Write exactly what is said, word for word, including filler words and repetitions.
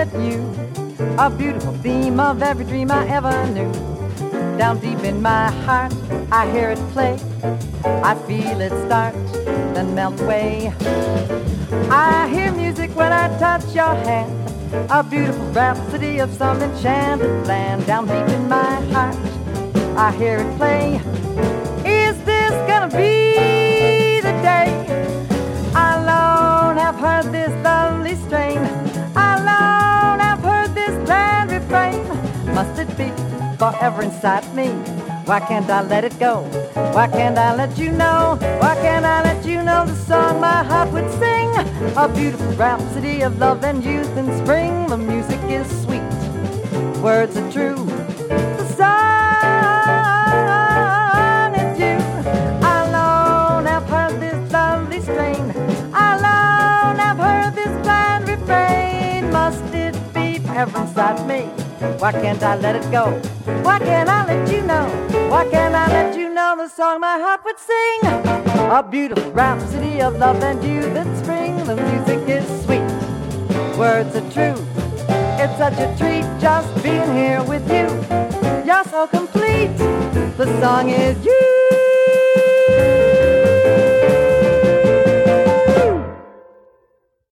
with you, a beautiful theme of every dream I ever knew. Down deep in my heart, I hear it play. I feel it start, then melt away. I hear music when I touch your hand, a beautiful rhapsody of some enchanted land. Down deep in my heart, I hear it play. Is this gonna be the day? I alone have heard this lovely strain. I alone have heard this grand refrain. Must it be forever inside me? Why can't I let it go? Why can't I let you know? Why can't I let you know the song my heart would sing? A beautiful rhapsody of love and youth and spring. The music is sweet, words are true. The song is you. I alone have heard this lovely strain. I alone have heard this grand refrain. Must it be forever inside me? Why can't I let it go? Why can't I let you know? Why can't I let you know the song my heart would sing? A beautiful rhapsody of love and youth and spring. The music is sweet, words are true. It's such a treat just being here with you. You're so complete. The song is you.